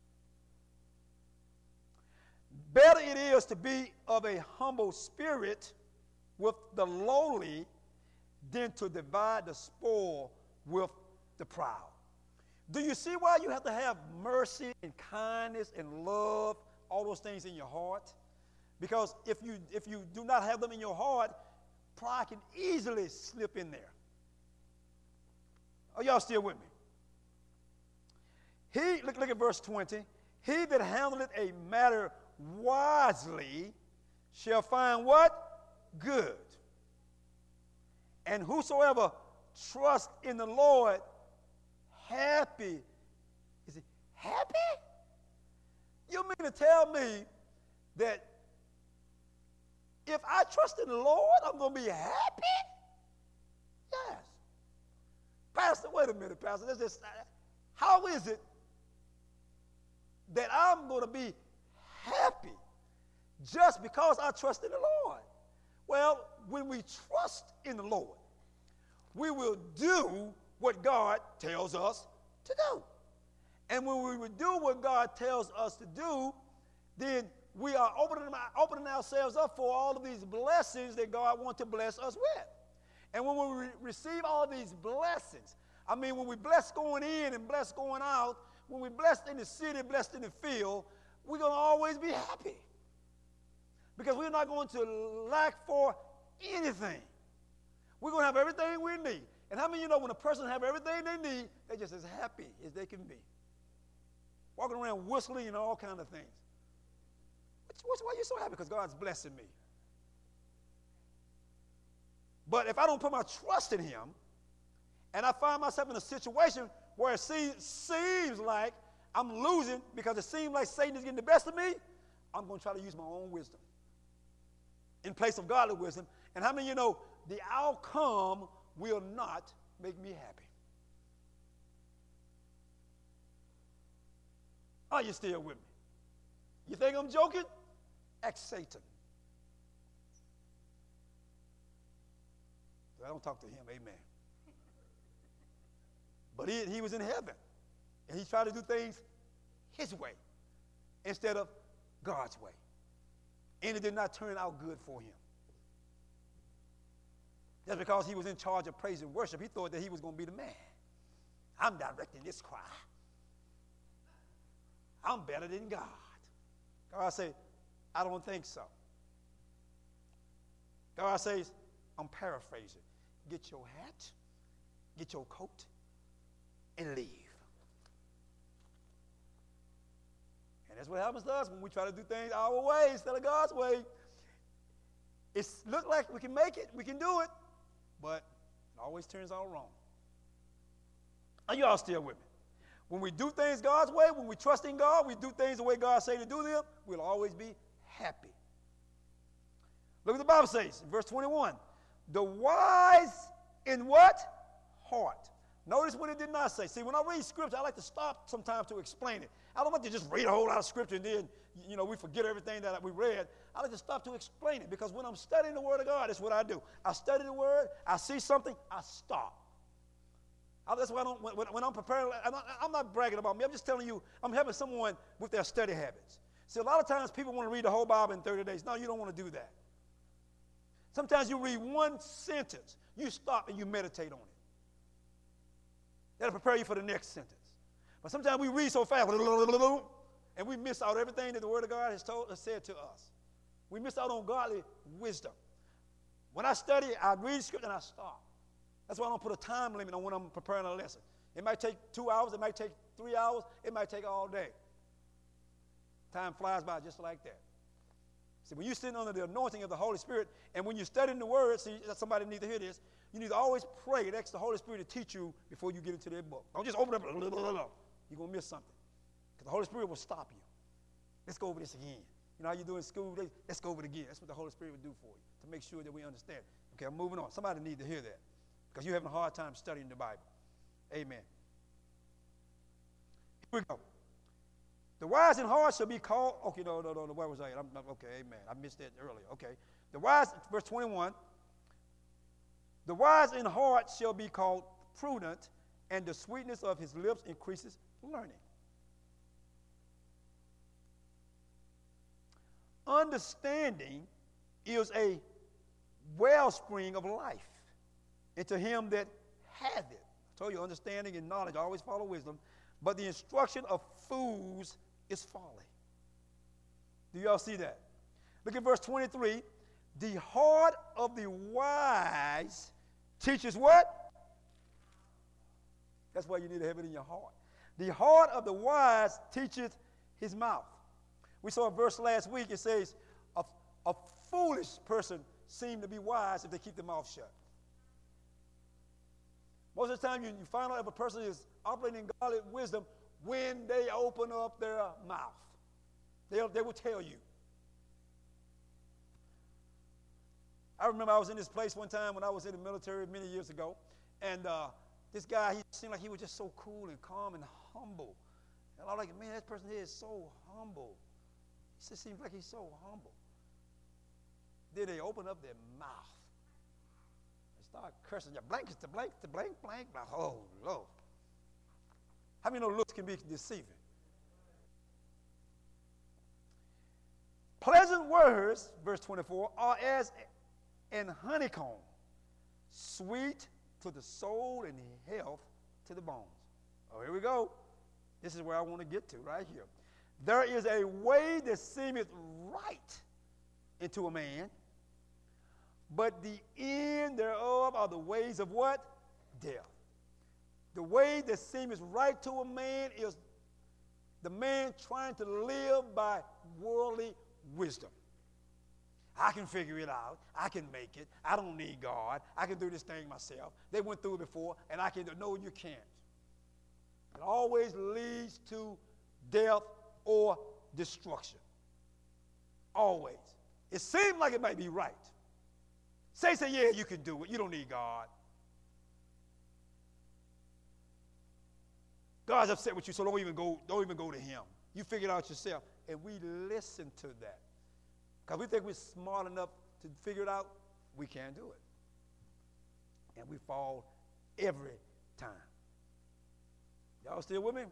Better it is to be of a humble spirit with the lowly than to divide the spoil with the proud. Do you see why you have to have mercy and kindness and love, all those things in your heart? Because if you do not have them in your heart, pride can easily slip in there. Are y'all still with me? Look at verse 20. He that handleth a matter wisely shall find what? Good. And whosoever trusts in the Lord, happy. Is he happy? You mean to tell me that if I trust in the Lord, I'm going to be happy? Yes. Pastor, wait a minute, Pastor. How is it that I'm going to be happy just because I trust in the Lord? Well, when we trust in the Lord, we will do what God tells us to do. And when we will do what God tells us to do, then we are opening ourselves up for all of these blessings that God wants to bless us with. And when we receive all these blessings, I mean, when we bless going in and bless going out, when we blessed in the city, blessed in the field, we're going to always be happy. Because we're not going to lack for anything. We're going to have everything we need. And how many of you know when a person has everything they need, they're just as happy as they can be? Walking around whistling and all kinds of things. Why are you so happy? Because God's blessing me. But if I don't put my trust in him, and I find myself in a situation where it seems like I'm losing because it seems like Satan is getting the best of me, I'm going to try to use my own wisdom in place of godly wisdom. And how many of you know the outcome will not make me happy? Are you still with me? You think I'm joking? Ask Satan. I don't talk to him, amen. But he was in heaven, and he tried to do things his way instead of God's way. And it did not turn out good for him. That's because he was in charge of praise and worship. He thought that he was going to be the man. I'm directing this choir. I'm better than God. God said, I don't think so. God says, I'm paraphrasing. Get your hat, get your coat, and leave. And that's what happens to us when we try to do things our way instead of God's way. It looks like we can make it, we can do it, but it always turns out wrong. Are you all still with me? When we do things God's way, when we trust in God, we do things the way God says to do them, we'll always be happy. Look what the Bible says in verse 21. The wise in what? Heart. Notice what it did not say. See, when I read scripture, I like to stop sometimes to explain it. I don't like to just read a whole lot of scripture and then, we forget everything that we read. I like to stop to explain it because when I'm studying the Word of God, that's what I do. I study the Word, I see something, I stop. That's why when I'm preparing, I'm not bragging about me. I'm just telling you, I'm helping someone with their study habits. See, a lot of times people want to read the whole Bible in 30 days. No, you don't want to do that. Sometimes you read one sentence, you stop and you meditate on it. That'll prepare you for the next sentence. But sometimes we read so fast, and we miss out everything that the Word of God has said to us. We miss out on godly wisdom. When I study, I read scripture and I stop. That's why I don't put a time limit on when I'm preparing a lesson. It might take 2 hours, it might take 3 hours, it might take all day. Time flies by just like that. See, when you're sitting under the anointing of the Holy Spirit, and when you're studying the Word, see, somebody needs to hear this, you need to always pray and ask the Holy Spirit to teach you before you get into that book. Don't just open up, you're going to miss something. Because the Holy Spirit will stop you. Let's go over this again. You know how you do in school? Let's go over it again. That's what the Holy Spirit will do for you, to make sure that we understand. Okay, I'm moving on. Somebody needs to hear that, because you're having a hard time studying the Bible. Amen. Here we go. The wise in heart shall be called. Okay, no. Where was I at? Okay, amen. I missed that earlier. Okay. The wise, verse 21. The wise in heart shall be called prudent, and the sweetness of his lips increases learning. Understanding is a wellspring of life into him that hath it. I told you, understanding and knowledge always follow wisdom, but the instruction of fools is folly. Do y'all see that? Look at verse 23. The heart of the wise teaches what? That's why you need to have it in your heart. The heart of the wise teacheth his mouth. We saw a verse last week. It says, a foolish person seems to be wise if they keep their mouth shut. Most of the time, you find out if a person is operating in godly wisdom when they open up their mouth. They will tell you. I remember I was in this place one time when I was in the military many years ago, and this guy, he seemed like he was just so cool and calm and humble. And I was like, man, that person here is so humble. He just seems like he's so humble. Then they open up their mouth. They start cursing. Your blankets to blank, to blank, blank. Oh, Lord. How many know looks can be deceiving? Pleasant words, verse 24, are as an honeycomb, sweet to the soul and health to the bones. Oh, here we go. This is where I want to get to, right here. There is a way that seemeth right into a man, but the end thereof are the ways of what? Death. The way that seemeth right to a man is the man trying to live by worldly wisdom. I can figure it out. I can make it. I don't need God. I can do this thing myself. They went through it before, and I can do it. No, you can't. It always leads to death or destruction. Always. It seems like it might be right. Say, yeah, you can do it. You don't need God. God's upset with you, so don't even go to him. You figure it out yourself. And we listen to that. Because we think we're smart enough to figure it out. We can't do it. And we fall every time. Y'all still with me?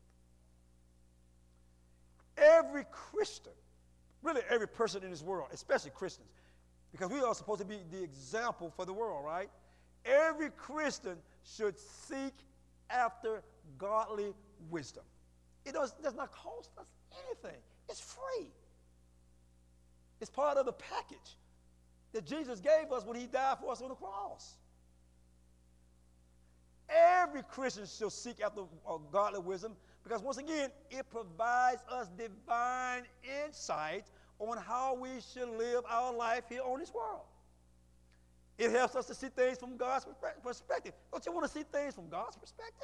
Every Christian, really every person in this world, especially Christians, because we are supposed to be the example for the world, right? Every Christian should seek after godly wisdom. It does not cost us anything. It's free. It's part of the package that Jesus gave us when he died for us on the cross. Every Christian should seek after godly wisdom because, once again, it provides us divine insight on how we should live our life here on this world. It helps us to see things from God's perspective. Don't you want to see things from God's perspective?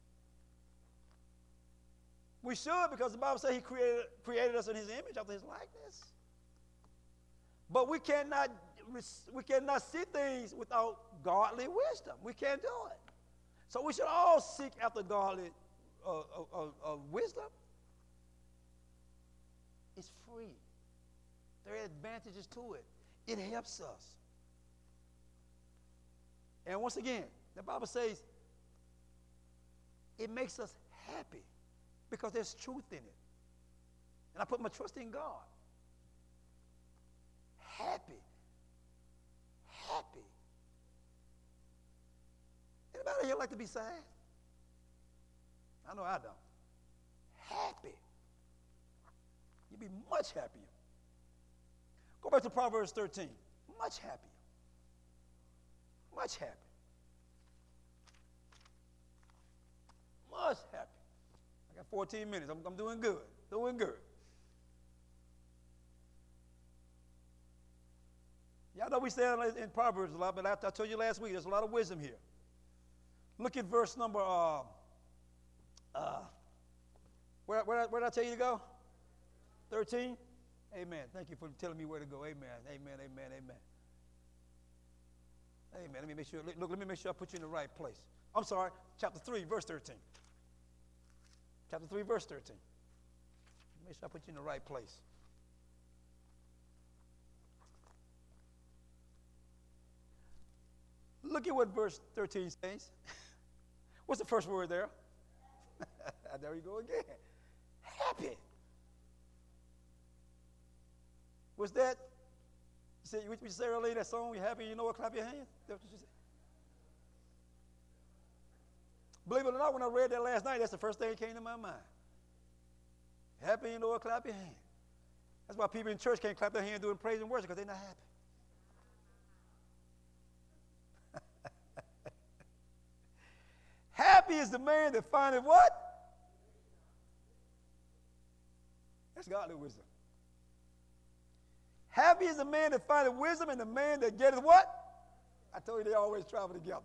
We should, because the Bible says he created us in his image, after his likeness. But we cannot see things without godly wisdom. We can't do it. So we should all seek after godly wisdom. It's free. There are advantages to it. It helps us. And once again, the Bible says it makes us happy because there's truth in it. And I put my trust in God. Happy. Happy. Anybody here like to be sad? I know I don't. Happy. You'd be much happier. Go back to Proverbs 13. Much happier. Much happy. Much happy. I got 14 minutes. I'm doing good. Doing good. Y'all know we say in Proverbs a lot, but I told you last week, there's a lot of wisdom here. Look at verse number, where did I tell you to go? 13? Amen. Thank you for telling me where to go. Amen. Amen. Amen. Amen. Amen. Let me make sure. Look, let me make sure I put you in the right place. I'm sorry. Chapter 3, verse 13. Chapter 3, verse 13. Make sure I put you in the right place. Look at what verse 13 says. What's the first word there? There you go again. Happy. What's that? You say earlier that song, "You're happy, you know what, clap your hands"? That's what you said. Believe it or not, when I read that last night, that's the first thing that came to my mind. Happy, you know what, clap your hands. That's why people in church can't clap their hands doing praise and worship, because they're not happy. Happy is the man that findeth what? That's godly wisdom. Happy is the man that findeth wisdom, and the man that getteth what? I told you they always travel together.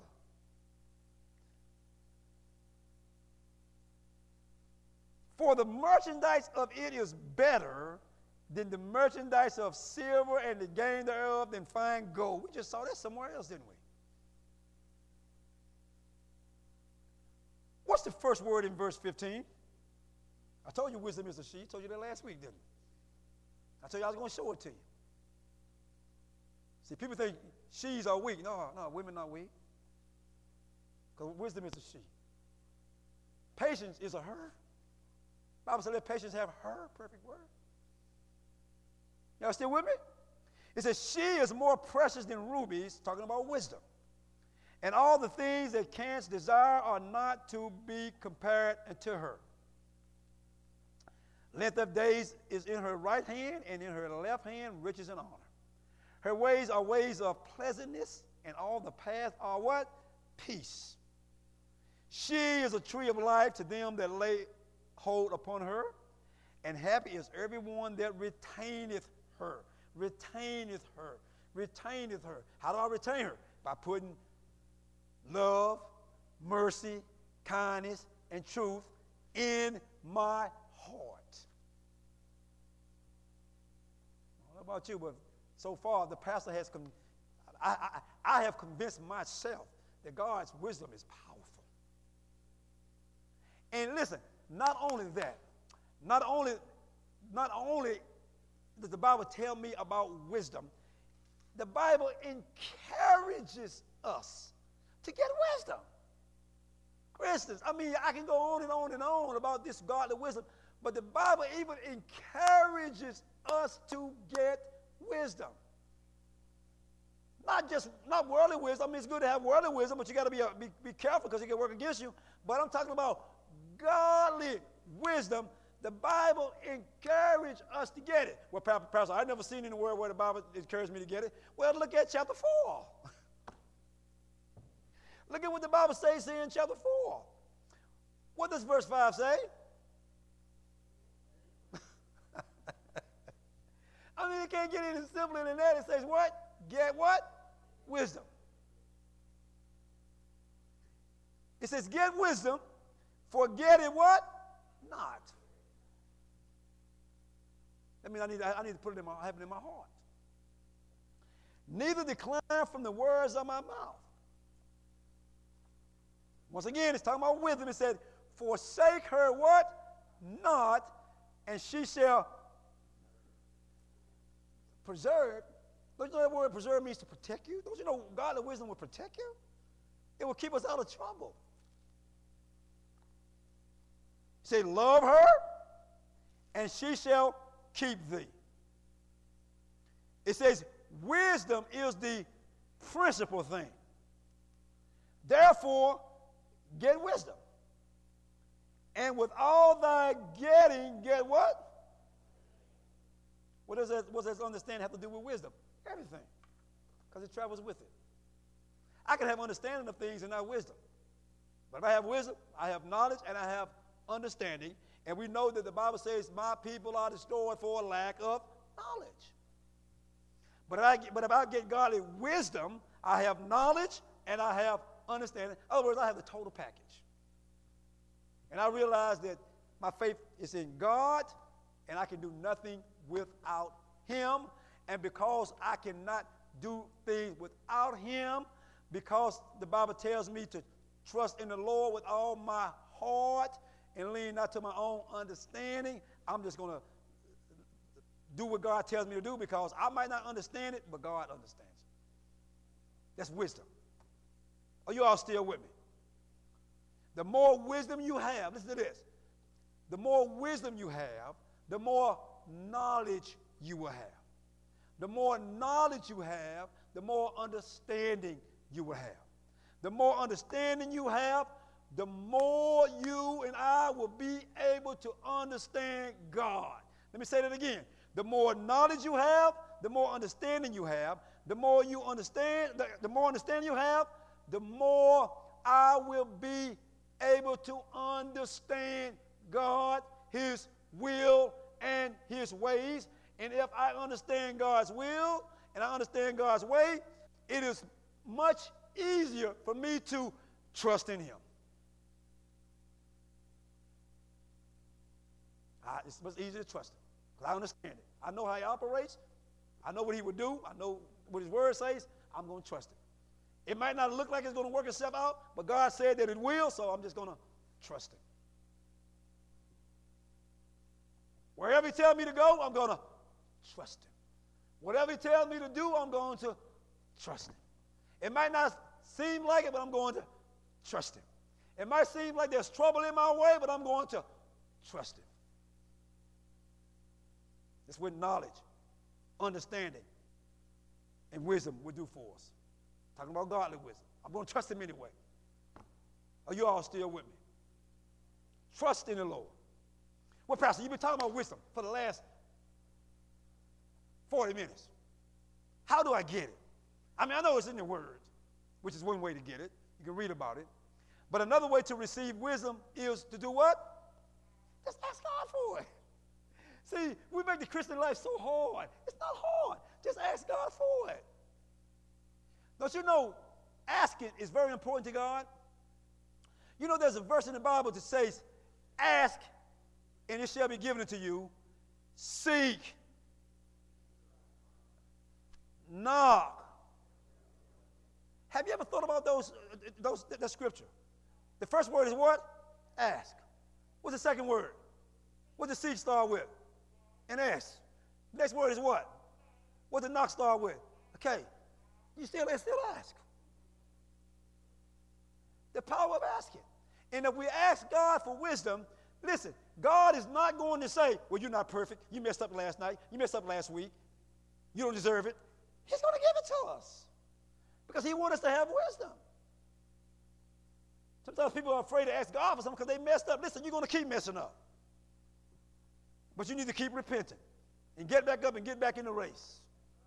For the merchandise of it is better than the merchandise of silver, and the gain thereof than fine gold. We just saw that somewhere else, didn't we? What's the first word in verse 15? I told you wisdom is a she. I told you that last week, didn't I? I told you I was going to show it to you. See, people think she's are weak. No, women are weak. Because wisdom is a she. Patience is a her. The Bible says let patience have her perfect word. Y'all still with me? It says she is more precious than rubies, talking about wisdom. And all the things that canst desire are not to be compared unto her. Length of days is in her right hand, and in her left hand riches and honor. Her ways are ways of pleasantness, and all the paths are what? Peace. She is a tree of life to them that lay hold upon her, and happy is everyone that retaineth her. Retaineth her. Retaineth her. How do I retain her? By putting love, mercy, kindness, and truth in my heart. I don't know about you, but so far the pastor has I have convinced myself that God's wisdom is powerful. And listen, not only that, Not only does the Bible tell me about wisdom, the Bible encourages us to get wisdom. For instance, I mean, I can go on and on and on about this godly wisdom, but the Bible even encourages us to get wisdom. Not worldly wisdom. I mean, it's good to have worldly wisdom, but you got to be careful because it can work against you. But I'm talking about godly wisdom. The Bible encourages us to get it. Well, Pastor, I've never seen anywhere where the Bible encouraged me to get it. Well, look at chapter 4. Look at what the Bible says here in chapter 4. What does verse 5 say? I mean, it can't get any simpler than that. It says what? Get what? Wisdom. It says get wisdom, forget it what? Not. That means I need to put it have it in my heart. Neither decline from the words of my mouth. Once again, it's talking about wisdom. It said, forsake her what? Not, and she shall preserve. Don't you know that word preserve means to protect you? Don't you know godly wisdom will protect you? It will keep us out of trouble. Say, love her, and she shall keep thee. It says, wisdom is the principal thing. Therefore, get wisdom. And with all thy getting, get what? What does that understanding have to do with wisdom? Everything. Because it travels with it. I can have understanding of things and not wisdom. But if I have wisdom, I have knowledge, and I have understanding. And we know that the Bible says, my people are destroyed for lack of knowledge. But if I get godly wisdom, I have knowledge and I have understanding. In other words, I have the total package. And I realize that my faith is in God, and I can do nothing without him. And because I cannot do things without him, because the Bible tells me to trust in the Lord with all my heart and lean not to my own understanding, I'm just going to do what God tells me to do, because I might not understand it, but God understands it. That's wisdom. Are you all still with me? The more wisdom you have, listen to this, the more wisdom you have, the more knowledge you will have. The more knowledge you have, the more understanding you will have. The more understanding you have, the more you and I will be able to understand God. Let me say that again. The more knowledge you have, the more understanding you have. The more you understand, the more understanding you have, the more I will be able to understand God, his will, and his ways. And if I understand God's will and I understand God's way, it is much easier for me to trust in him. It's much easier to trust him because I understand it. I know how he operates. I know what he would do. I know what his word says. I'm going to trust him. It might not look like it's going to work itself out, but God said that it will, so I'm just going to trust him. Wherever he tells me to go, I'm going to trust him. Whatever he tells me to do, I'm going to trust him. It might not seem like it, but I'm going to trust him. It might seem like there's trouble in my way, but I'm going to trust him. That's what knowledge, understanding, and wisdom will do for us. Talking about godly wisdom. I'm going to trust him anyway. Are you all still with me? Trust in the Lord. Well, Pastor, you've been talking about wisdom for the last 40 minutes. How do I get it? I mean, I know it's in the Word, which is one way to get it. You can read about it. But another way to receive wisdom is to do what? Just ask God for it. See, we make the Christian life so hard. It's not hard. Just ask God for it. Don't you know asking is very important to God? You know there's a verse in the Bible that says, ask and it shall be given unto you. Seek. Knock. Have you ever thought about that scripture? The first word is what? Ask. What's the second word? What does seek start with? An S. Next word is what? What does knock start with? Okay. You still ask. The power of asking. And if we ask God for wisdom, listen, God is not going to say, well, you're not perfect. You messed up last night. You messed up last week. You don't deserve it. He's going to give it to us because he wants us to have wisdom. Sometimes people are afraid to ask God for something because they messed up. Listen, you're going to keep messing up. But you need to keep repenting and get back up and get back in the race.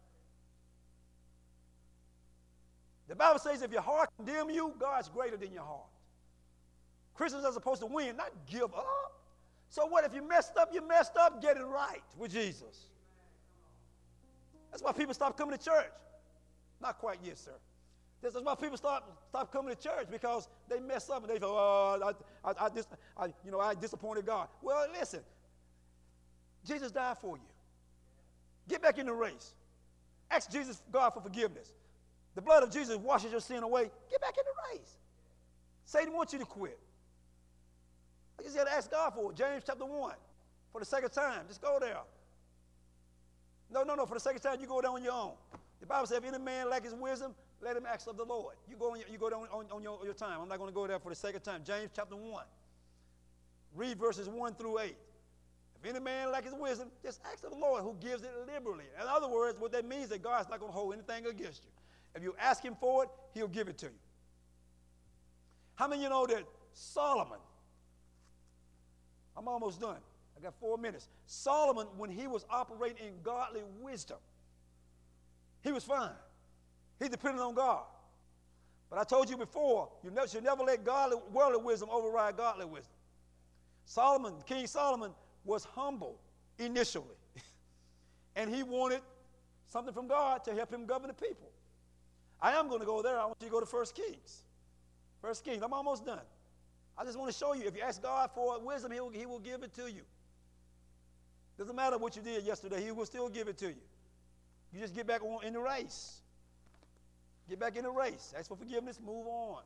The Bible says if your heart condemns you, God's greater than your heart. Christians are supposed to win, not give up. So what if you messed up, get it right with Jesus. That's why people stop coming to church. Not quite yet, sir. That's why people stop coming to church because they mess up and they feel, oh, I disappointed God. Well, listen, Jesus died for you. Get back in the race. Ask Jesus, God, for forgiveness. The blood of Jesus washes your sin away. Get back in the race. Satan wants you to quit. I just got to ask God for it. James chapter 1, for the second time. Just go there. No. For the second time, you go down on your own. The Bible says, if any man lack his wisdom, let him ask of the Lord. You go down on your time. I'm not going to go there for the second time. James chapter 1. Read verses 1 through 8. If any man lack his wisdom, just ask of the Lord who gives it liberally. In other words, what that means is that God's not going to hold anything against you. If you ask him for it, he'll give it to you. How many of you know that Solomon, I'm almost done. I got 4 minutes. Solomon, when he was operating in godly wisdom, he was fine. He depended on God. But I told you before, you should never let worldly wisdom override godly wisdom. King Solomon was humble initially. And he wanted something from God to help him govern the people. I am going to go there. I want you to go to 1 Kings. 1 Kings. I'm almost done. I just want to show you, if you ask God for wisdom, he will give it to you. Doesn't matter what you did yesterday, he will still give it to you. You just get back in the race. Get back in the race. Ask for forgiveness, move on.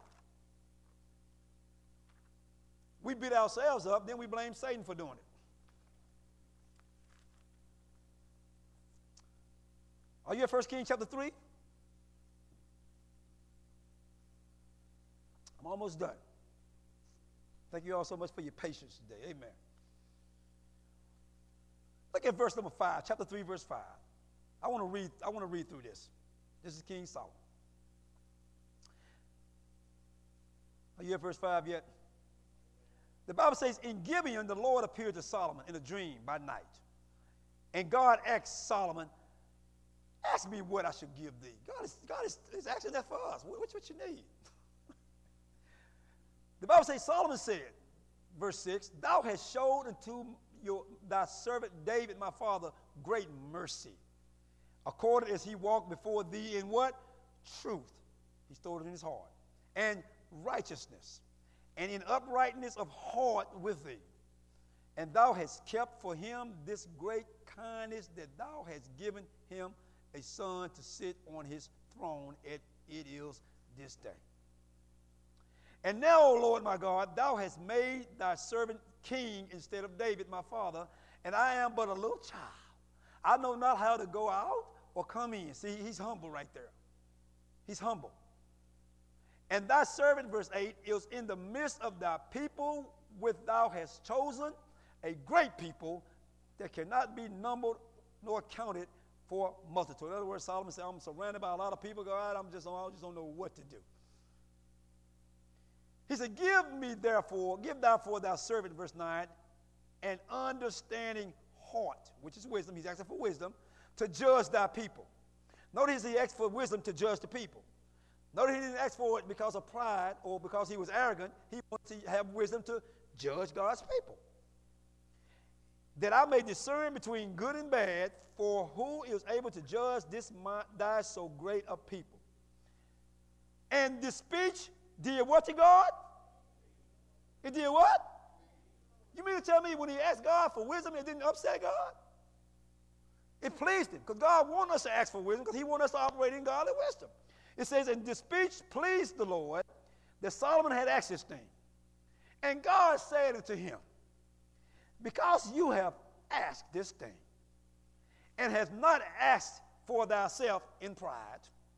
We beat ourselves up, then we blame Satan for doing it. Are you at 1 Kings chapter 3? I'm almost done. Thank you all so much for your patience today. Amen. Look at verse number 5, chapter 3, verse 5. I want to read through this. This is King Solomon. Are you at verse 5 yet? The Bible says, in Gibeon, the Lord appeared to Solomon in a dream by night. And God asked Solomon, ask me what I should give thee. God is asking that for us. What you need? The Bible says, Solomon said, verse 6, thou hast showed unto thy servant David, my father, great mercy, according as he walked before thee in what? Truth. He stored it in his heart. And righteousness, and in uprightness of heart with thee. And thou hast kept for him this great kindness, that thou hast given him a son to sit on his throne, and it is this day. And now, O Lord my God, thou hast made thy servant king instead of David my father, and I am but a little child. I know not how to go out or come in. See, he's humble right there. He's humble. And thy servant, verse 8, is in the midst of thy people, which thou hast chosen, a great people that cannot be numbered nor counted for multitude. In other words, Solomon said, I'm surrounded by a lot of people, God, I just don't know what to do. He said, give therefore thy servant, verse 9, an understanding heart, which is wisdom. He's asking for wisdom to judge thy people. Notice he asked for wisdom to judge the people. Notice he didn't ask for it because of pride or because he was arrogant. He wanted to have wisdom to judge God's people. That I may discern between good and bad, for who is able to judge thy so great a people? And this speech did what to God? It did what? You mean to tell me when he asked God for wisdom, it didn't upset God? It pleased him, because God wanted us to ask for wisdom, because he wanted us to operate in godly wisdom. It says, and this speech pleased the Lord, that Solomon had asked this thing. And God said unto him, because you have asked this thing, and has not asked for thyself in pride,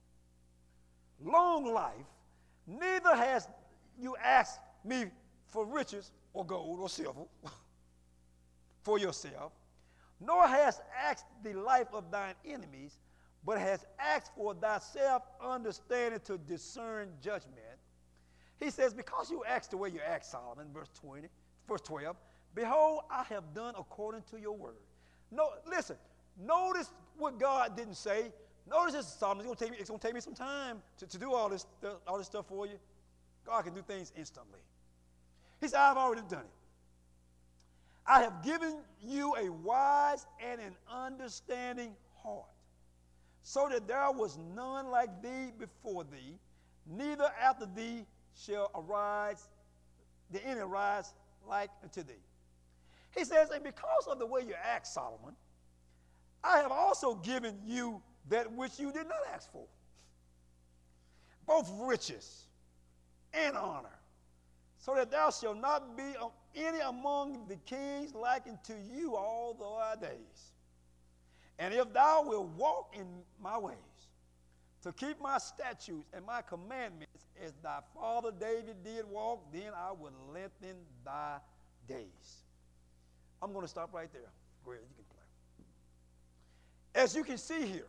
long life, neither has you asked me for riches or gold or silver for yourself, nor has asked the life of thine enemies, but has asked for thyself understanding to discern judgment. He says, because you asked the way you asked, Solomon, verse 12, behold, I have done according to your word. No, listen, notice what God didn't say. Notice this, Solomon, it's going to take me some time to do all this stuff for you. God can do things instantly. He said, I've already done it. I have given you a wise and an understanding heart, so that there was none like thee before thee, neither after thee shall any arise like unto thee. He says, and because of the way you act, Solomon, I have also given you that which you did not ask for, both riches and honor, so that thou shalt not be any among the kings like unto you all thy days. And if thou wilt walk in my ways, to keep my statutes and my commandments as thy father David did walk, then I will lengthen thy days. I'm going to stop right there. Go ahead, you can play. As you can see here,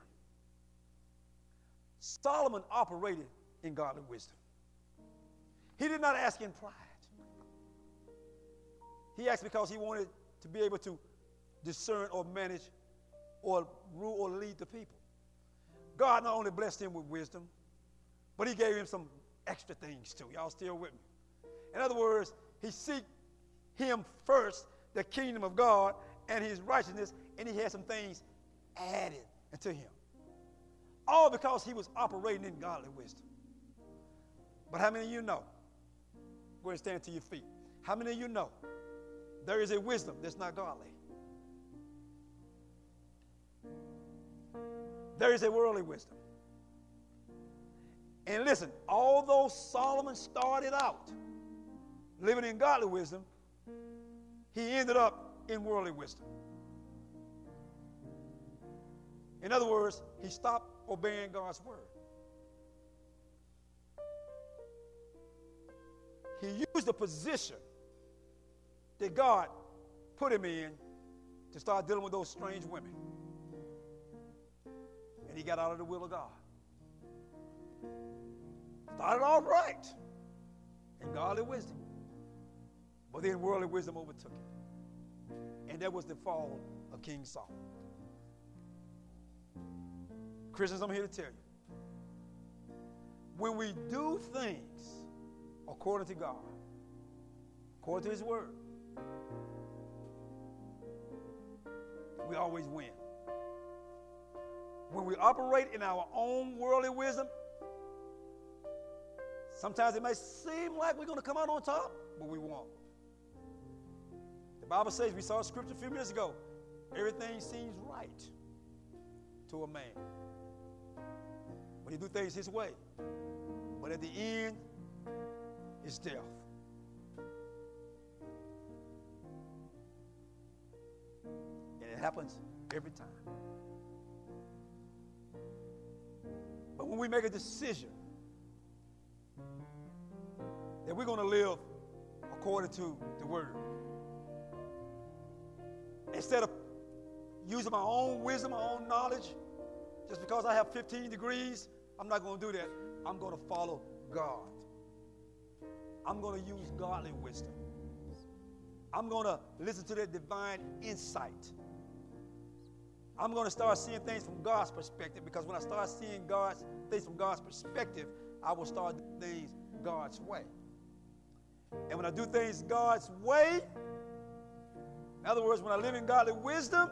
Solomon operated in godly wisdom. He did not ask in pride. He asked because he wanted to be able to discern or manage or rule or lead the people. God not only blessed him with wisdom, but he gave him some extra things too. Y'all still with me? In other words, he seek him first, the kingdom of God and his righteousness, and he had some things added unto him. All because he was operating in godly wisdom. But how many of you know? Go ahead and stand to your feet. How many of you know there is a wisdom that's not godly? There is a worldly wisdom. And listen, although Solomon started out living in godly wisdom, he ended up in worldly wisdom. In other words, he stopped obeying God's word. He used the position that God put him in to start dealing with those strange women. And he got out of the will of God. Started off right in godly wisdom. But then worldly wisdom overtook him. And that was the fall of King Saul. Christians, I'm here to tell you, when we do things according to God, according to his word, we always win. When we operate in our own worldly wisdom, sometimes it may seem like we're going to come out on top, but we won't. The Bible says, we saw a scripture a few minutes ago, everything seems right to a man when he do things his way. But at the end, it's death. And it happens every time. But when we make a decision that we're going to live according to the word, instead of using my own wisdom, my own knowledge, just because I have 15 degrees, I'm not going to do that. I'm going to follow God. I'm going to use godly wisdom. I'm going to listen to that divine insight. I'm going to start seeing things from God's perspective, because when I start seeing things from God's perspective, I will start doing things God's way. And when I do things God's way, in other words, when I live in godly wisdom,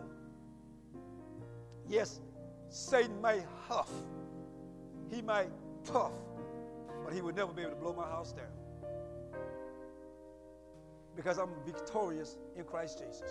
yes, Satan may huff. He might puff, but he would never be able to blow my house down, because I'm victorious in Christ Jesus.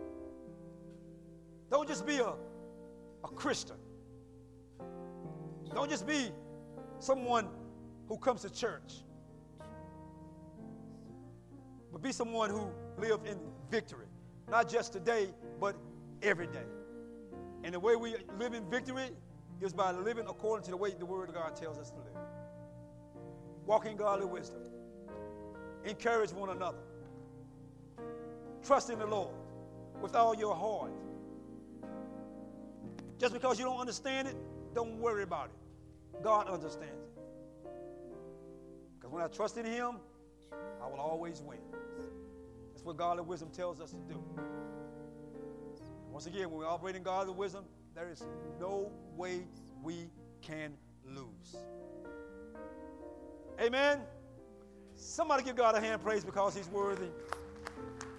Don't just be a Christian. Don't just be someone who comes to church, but be someone who lives in victory. Not just today, but every day. And the way we live in victory is by living according to the way the Word of God tells us to live. Walk in godly wisdom. Encourage one another. Trust in the Lord with all your heart. Just because you don't understand it, don't worry about it. God understands it. Because when I trust in Him, I will always win. That's what godly wisdom tells us to do. Once again, when we operate in godly wisdom, there is no way we can lose. Amen. Somebody give God a hand praise because He's worthy.